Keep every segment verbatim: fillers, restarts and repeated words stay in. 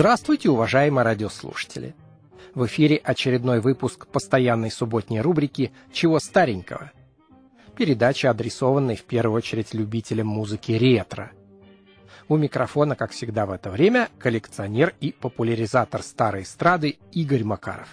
Здравствуйте, уважаемые радиослушатели! В эфире очередной выпуск постоянной субботней рубрики «Чего старенького?». Передача, адресованная в первую очередь любителям музыки ретро. У микрофона, как всегда в это время, коллекционер и популяризатор старой эстрады Игорь Макаров.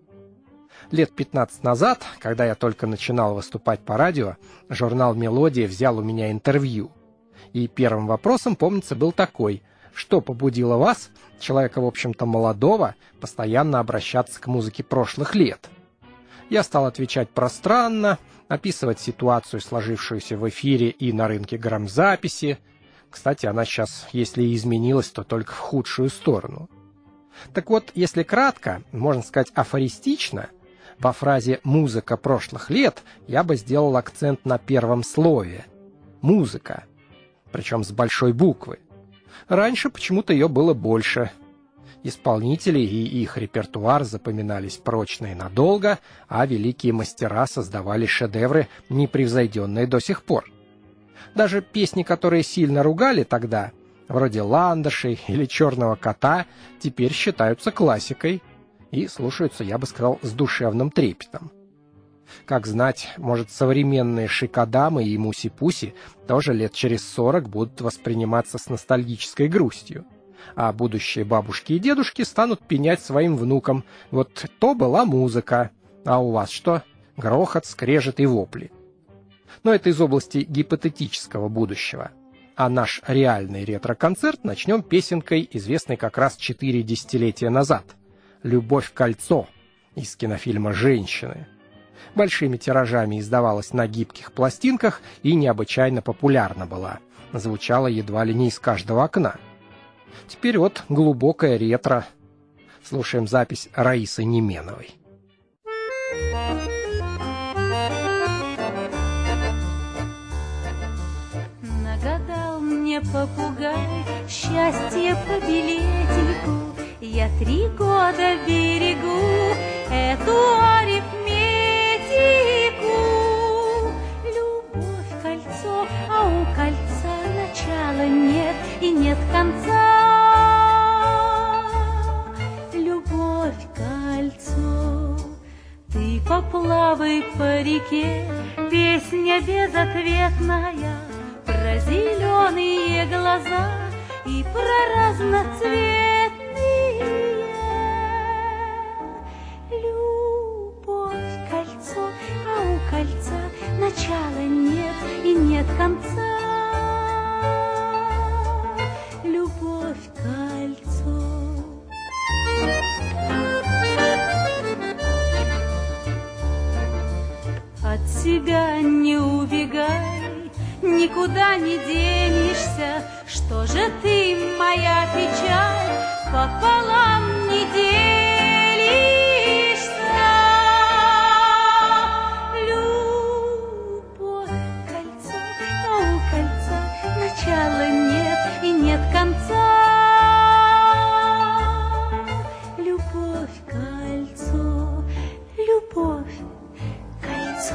Лет пятнадцать назад, когда я только начинал выступать по радио, журнал «Мелодия» взял у меня интервью. И первым вопросом, помнится, был такой: что побудило вас, человека, в общем-то, молодого, постоянно обращаться к музыке прошлых лет? Я стал отвечать пространно, описывать ситуацию, сложившуюся в эфире и на рынке грамзаписи. Кстати, она сейчас, если и изменилась, то только в худшую сторону. Так вот, если кратко, можно сказать афористично, во фразе «музыка прошлых лет» я бы сделал акцент на первом слове «музыка», причем с большой буквы. Раньше почему-то ее было больше. Исполнители и их репертуар запоминались прочно и надолго, а великие мастера создавали шедевры, непревзойденные до сих пор. Даже песни, которые сильно ругали тогда, вроде «Ландышей» или «Черного кота», теперь считаются классикой и слушаются, я бы сказал, с душевным трепетом. Как знать, может, современные шикодамы и муси-пуси тоже лет через сорок будут восприниматься с ностальгической грустью, а будущие бабушки и дедушки станут пенять своим внукам: вот то была музыка, а у вас что? Грохот, скрежет и вопли. Но это из области гипотетического будущего. А наш реальный ретро-концерт начнем песенкой, известной как раз четыре десятилетия назад. «Любовь в кольцо» из кинофильма «Женщины». Большими тиражами издавалась на гибких пластинках и необычайно популярна была. Звучала едва ли не из каждого окна. Теперь вот глубокое ретро. Слушаем запись Раисы Неменовой. Нагадал мне попугай счастье по билетику. Я три года берегу эту арифметику. Любовь кольцо, а у кольца начала нет и нет конца. Любовь кольцо, ты поплавай по реке, песня безответная про зеленые глаза и про разноцветные. Любовь кольцо, а у кольца начала нет и нет конца. Любовь кольцо. От себя не убегай, никуда не денешься. Что же ты, моя печаль, пополам не делишься? Любовь кольцо, а у кольца начала нет и нет конца. Любовь кольцо, любовь кольцо.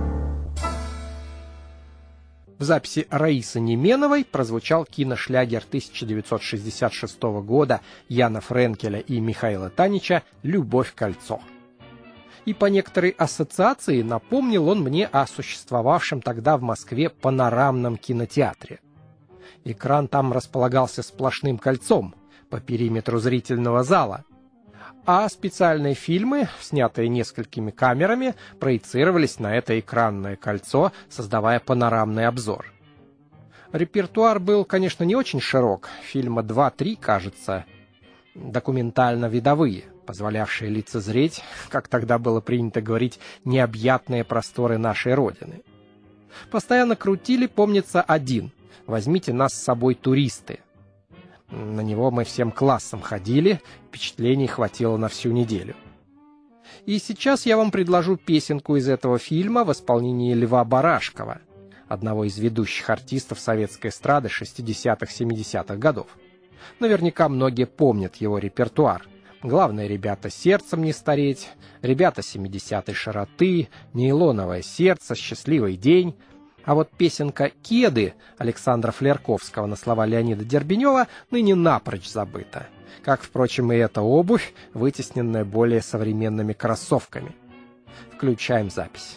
В записи Раисы Неменовой прозвучал киношлягер тысяча девятьсот шестьдесят шестого года Яна Френкеля и Михаила Танича «Любовь кольцо». И по некоторой ассоциации напомнил он мне о существовавшем тогда в Москве панорамном кинотеатре. Экран там располагался сплошным кольцом по периметру зрительного зала, а специальные фильмы, снятые несколькими камерами, проецировались на это экранное кольцо, создавая панорамный обзор. Репертуар был, конечно, не очень широк, фильма два-три, кажется, документально-видовые, позволявшие лицезреть, как тогда было принято говорить, необъятные просторы нашей Родины. Постоянно крутили, помнится, один: «Возьмите нас с собой, туристы». На него мы всем классом ходили, впечатлений хватило на всю неделю. И сейчас я вам предложу песенку из этого фильма в исполнении Льва Барашкова, одного из ведущих артистов советской эстрады шестидесятых-семидесятых годов. Наверняка многие помнят его репертуар. Главное, ребята, сердцем не стареть, ребята семидесятой широты, нейлоновое сердце, счастливый день. А вот песенка «Кеды» Александра Флерковского на слова Леонида Дербенева ныне напрочь забыта. Как, впрочем, и эта обувь, вытесненная более современными кроссовками. Включаем запись.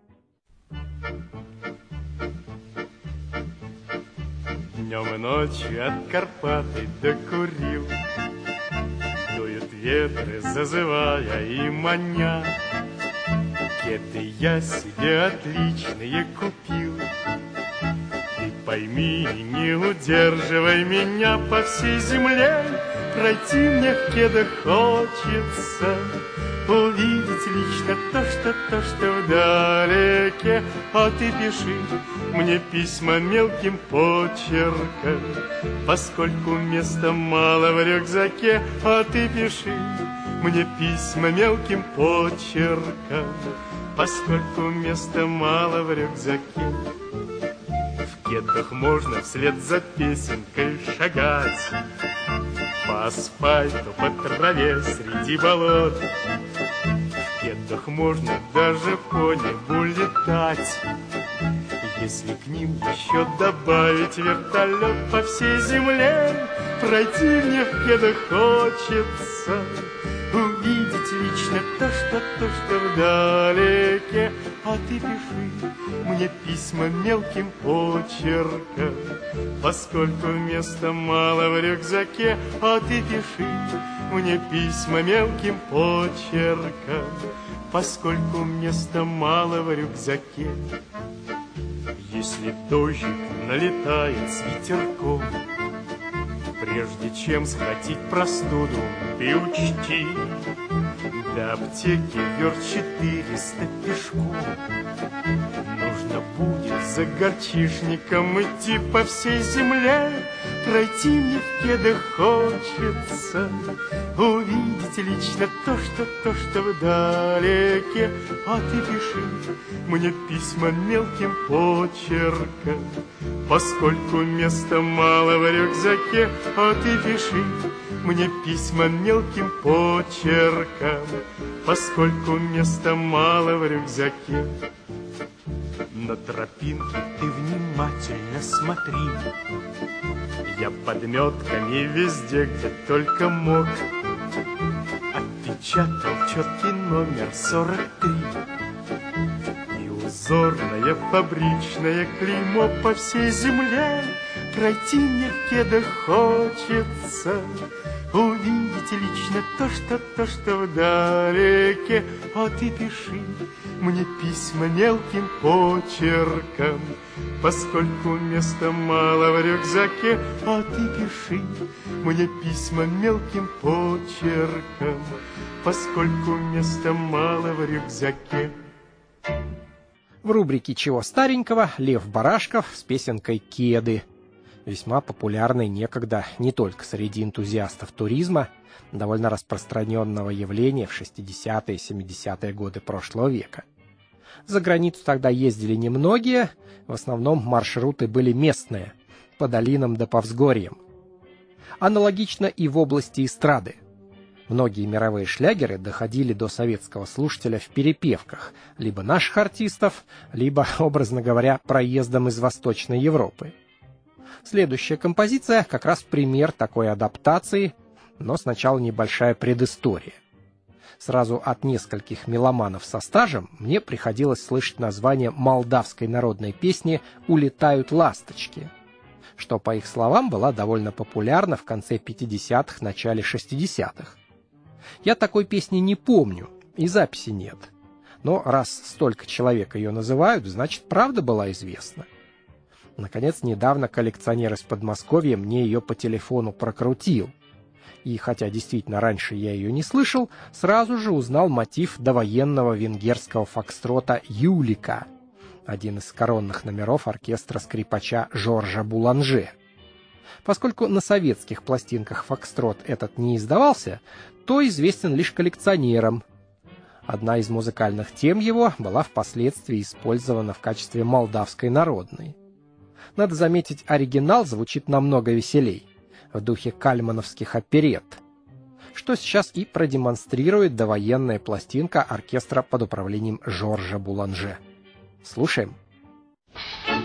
Днем и ночью от Карпаты докурил, дуют ветры, зазывая и маня. Кеды я себе отличные купил. Ты пойми, не удерживай меня по всей земле. Пройти мне в кедах хочется, увидеть лично то, что, то, что вдалеке. А ты пиши мне письма мелким почерком, поскольку места мало в рюкзаке. А ты пиши мне письма мелким почерком, поскольку места мало в рюкзаке. В кедах можно вслед за песенкой шагать по асфальту, по траве, среди болот. В кедах можно даже по небу летать, если к ним еще добавить вертолет. По всей земле пройти мне в кедах хочется, увидеть лично то, что, то, что вдалеке. А ты пиши мне письма мелким почерком, поскольку места мало в рюкзаке. А ты пиши мне письма мелким почерком, поскольку места мало в рюкзаке. Если дождик налетает с ветерком, прежде чем схватить простуду, ты учти, до аптеки верст четыреста пешком. Нужно будет за горчишником идти по всей земле. Пройти мне в кедах хочется, увидеть лично то, что, то, что вдалеке. А ты пиши мне письма мелким почерком, поскольку места мало в рюкзаке. А ты пиши мне письма мелким почерком, поскольку места мало в рюкзаке. На тропинке ты внимательно смотри, я подметками везде, где только мог, отпечатал четкий номер сорок три и узорное фабричное клеймо. По всей земле пройти мне в кедах хочется, увидеть лично то, что, то, что вдалеке. А ты пиши мне письма мелким почерком, поскольку места мало в рюкзаке. А ты пиши мне письма мелким почерком, поскольку места мало в рюкзаке. В рубрике «Чего старенького» Лев Барашков с песенкой «Кеды», весьма популярной некогда не только среди энтузиастов туризма, довольно распространенного явления в шестидесятые и семидесятые годы прошлого века. За границу тогда ездили немногие, в основном маршруты были местные, по долинам да по взгорьям. Аналогично и в области эстрады. Многие мировые шлягеры доходили до советского слушателя в перепевках либо наших артистов, либо, образно говоря, проездом из Восточной Европы. Следующая композиция как раз пример такой адаптации, но сначала небольшая предыстория. Сразу от нескольких меломанов со стажем мне приходилось слышать название молдавской народной песни «Улетают ласточки», что, по их словам, была довольно популярна в конце пятидесятых, начале шестидесятых. Я такой песни не помню, и записи нет. Но раз столько человек ее называют, значит, правда была известна. Наконец, недавно коллекционер из Подмосковья мне ее по телефону прокрутил. И хотя действительно раньше я ее не слышал, сразу же узнал мотив довоенного венгерского фокстрота «Юлика», один из коронных номеров оркестра скрипача Жоржа Буланже. Поскольку на советских пластинках фокстрот этот не издавался, то известен лишь коллекционерам. Одна из музыкальных тем его была впоследствии использована в качестве молдавской народной. Надо заметить, оригинал звучит намного веселей, в духе кальмановских оперетт, что сейчас и продемонстрирует довоенная пластинка оркестра под управлением Жоржа Буланже. Слушаем.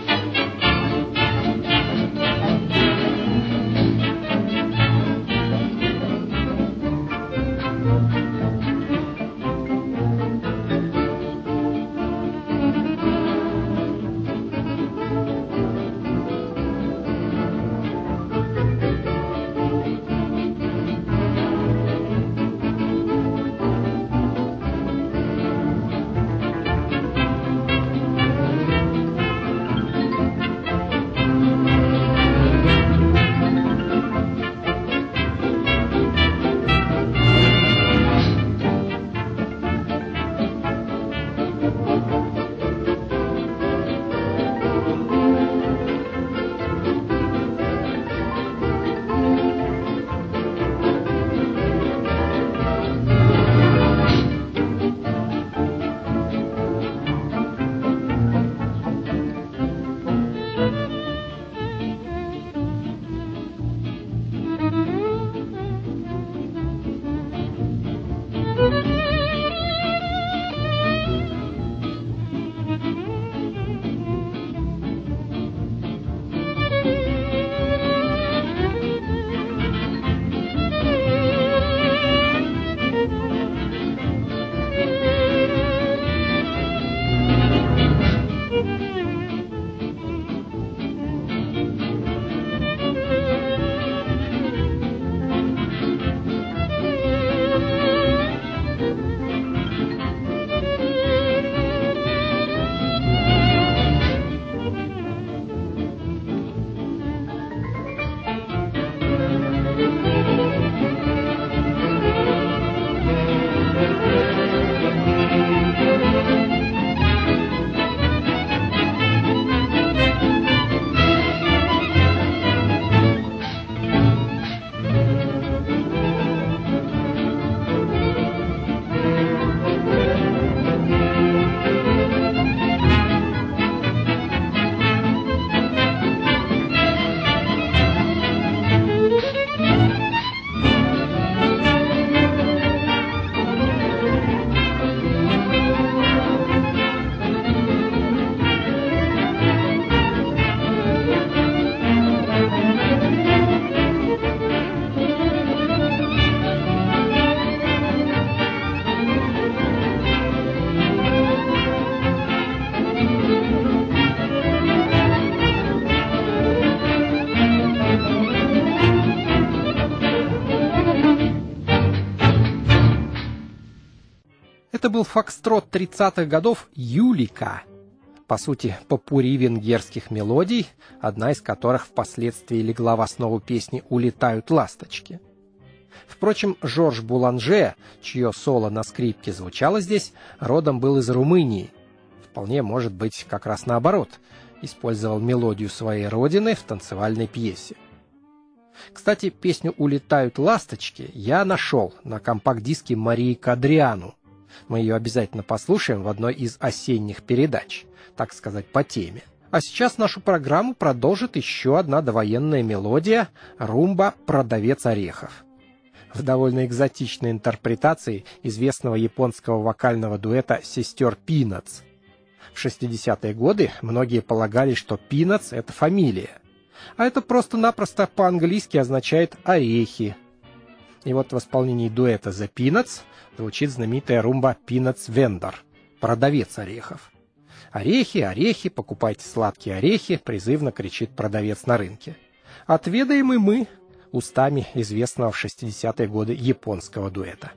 Это был фокстрот тридцатых годов «Юлика». По сути, попурри венгерских мелодий, одна из которых впоследствии легла в основу песни «Улетают ласточки». Впрочем, Жорж Буланже, чье соло на скрипке звучало здесь, родом был из Румынии. Вполне может быть как раз наоборот, использовал мелодию своей родины в танцевальной пьесе. Кстати, песню «Улетают ласточки» я нашел на компакт-диске Марии Кадриану. Мы ее обязательно послушаем в одной из осенних передач, так сказать, по теме. А сейчас нашу программу продолжит еще одна довоенная мелодия «Румба. Продавец орехов». В довольно экзотичной интерпретации известного японского вокального дуэта сестер Пинатс. В шестидесятые годы многие полагали, что Пинатс — это фамилия, а это просто-напросто по-английски означает «орехи». И вот в исполнении дуэта The Peanuts звучит знаменитая румба Peanuts Vendor — продавец орехов. «Орехи, орехи, покупайте сладкие орехи», — призывно кричит продавец на рынке. Отведаем и мы устами известного в шестидесятые годы японского дуэта.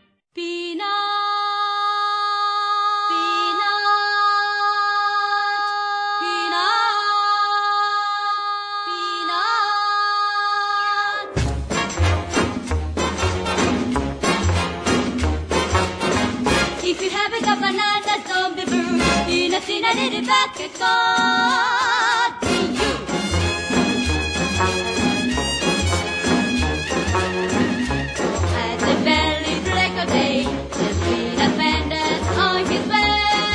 If you have a banana zombie brew, peanuts in a little bucket, God be you. At the belly break of day, the peanut vendor's on his way.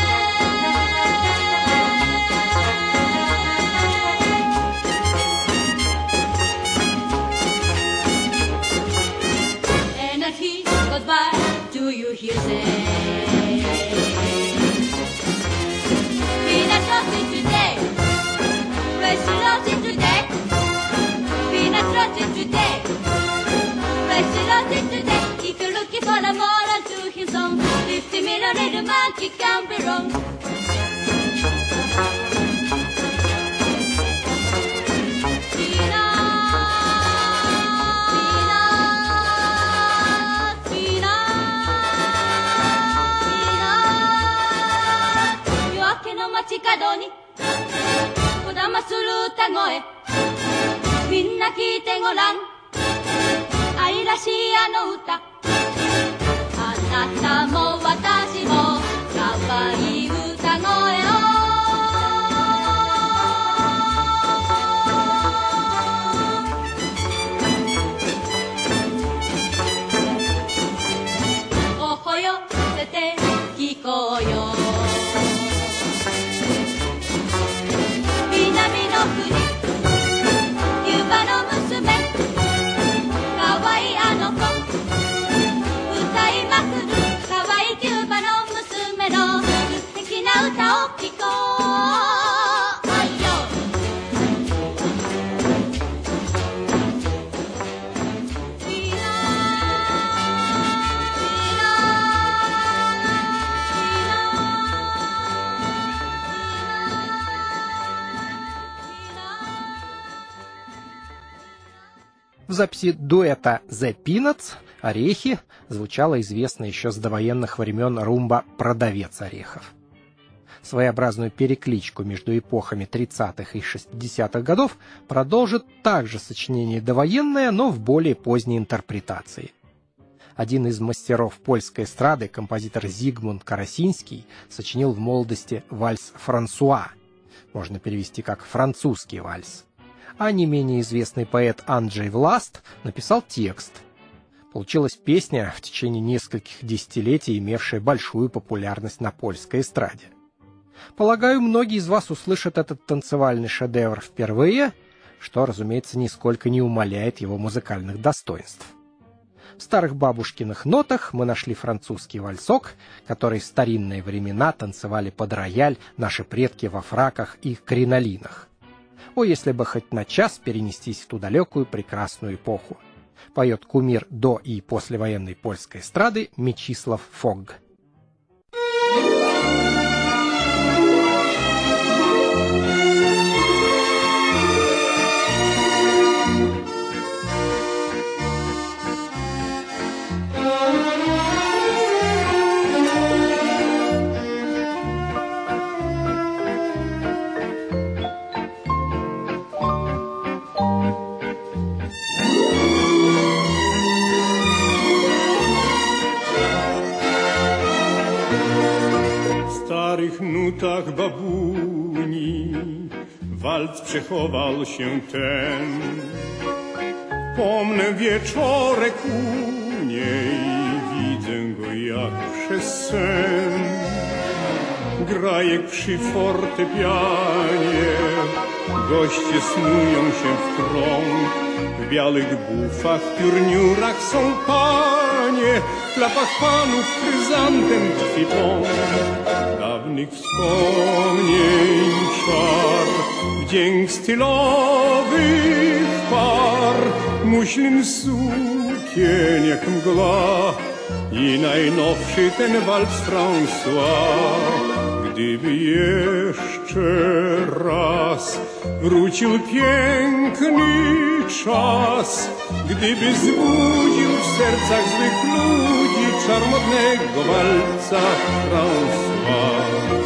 And as he goes by, do you hear say? Peanut roasting today, fresh roasting today. Peanut roasting today, fresh roasting today. If you're looking for a moral to his song, fifty million little monkey can't be wrong. В записи дуэта The Peanuts «Орехи» звучала известная еще с довоенных времен румба «Продавец орехов». Своеобразную перекличку между эпохами тридцатых и шестидесятых годов продолжит также сочинение довоенное, но в более поздней интерпретации. Один из мастеров польской эстрады, композитор Зигмунд Карасинский, сочинил в молодости вальс «Франсуа», можно перевести как «французский вальс», а не менее известный поэт Анджей Власт написал текст. Получилась песня, в течение нескольких десятилетий имевшая большую популярность на польской эстраде. Полагаю, многие из вас услышат этот танцевальный шедевр впервые, что, разумеется, нисколько не умаляет его музыкальных достоинств. В старых бабушкиных нотах мы нашли французский вальсок, который в старинные времена танцевали под рояль наши предки во фраках и кринолинах. О, если бы хоть на час перенестись в ту далекую прекрасную эпоху. Поет кумир до и послевоенной польской эстрады Мечислав Фогг. starych nutach babuni walc przechował się ten. Pomnę wieczorek u niej, widzę go jak przez sen. Grajek przy fortepianie, goście snują się w krąg. W białych bufach, piórniurach są panie, w klapach panów chryzantem tkwi pąk. Dawnych wspomnień czar, wdzięk stylowych par, muślin sukien jak mgła i najnowszy ten walc François. Gdyby jeszcze raz wrócił piękny czas, gdyby zbudził w sercach złych ludzi czar modnego walca François.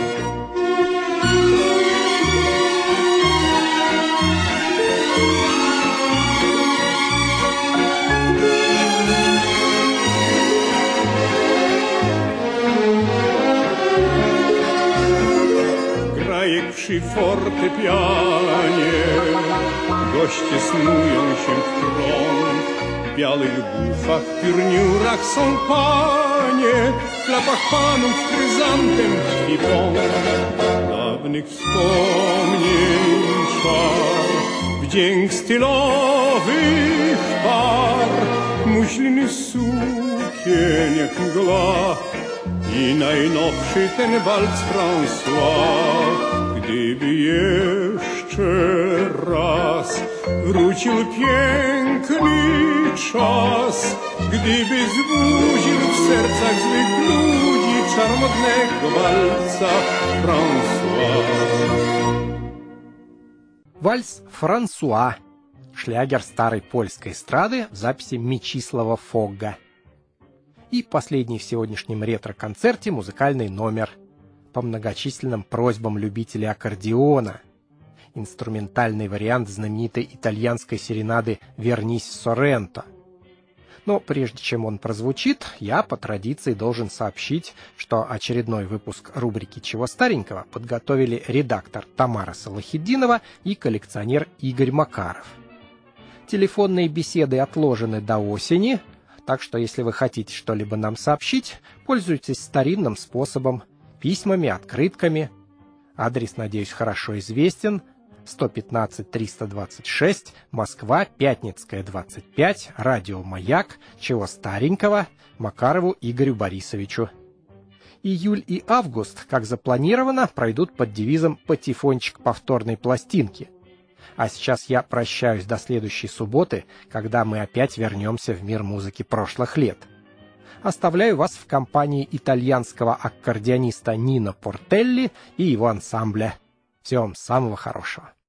Przy fortepianie goście snują się w krąg. W białych bufach, piórniurach są panie, w klapach panów chryzantem tkwi pąk. Dawnych wspomnień czar, wdzięk stylowych par, muśliny sukien jak mgła i najnowszy ten walc François. Gdyby jeszcze raz wrócił piękny czas, gdyby zbudził w sercach złych ludzi czar modnego walca François. Вальс «Франсуа» — шлягер старой польской эстрады в записи Мечислава Фогга. И последний в сегодняшнем ретро-концерте музыкальный номер по многочисленным просьбам любителей аккордеона. Инструментальный вариант знаменитой итальянской серенады «Вернись, Соренто». Но прежде чем он прозвучит, я по традиции должен сообщить, что очередной выпуск рубрики «Чего старенького» подготовили редактор Тамара Салахитдинова и коллекционер Игорь Макаров. Телефонные беседы отложены до осени, так что если вы хотите что-либо нам сообщить, пользуйтесь старинным способом, письмами, открытками. Адрес, надеюсь, хорошо известен. сто пятнадцать триста двадцать шесть, Москва, Пятницкая, двадцать пять, радио «Маяк», «Чего старенького», Макарову Игорю Борисовичу. Июль и август, как запланировано, пройдут под девизом «Патефончик повторной пластинки». А сейчас я прощаюсь до следующей субботы, когда мы опять вернемся в мир музыки прошлых лет. Оставляю вас в компании итальянского аккордеониста Нино Портелли и его ансамбля. Всего вам самого хорошего.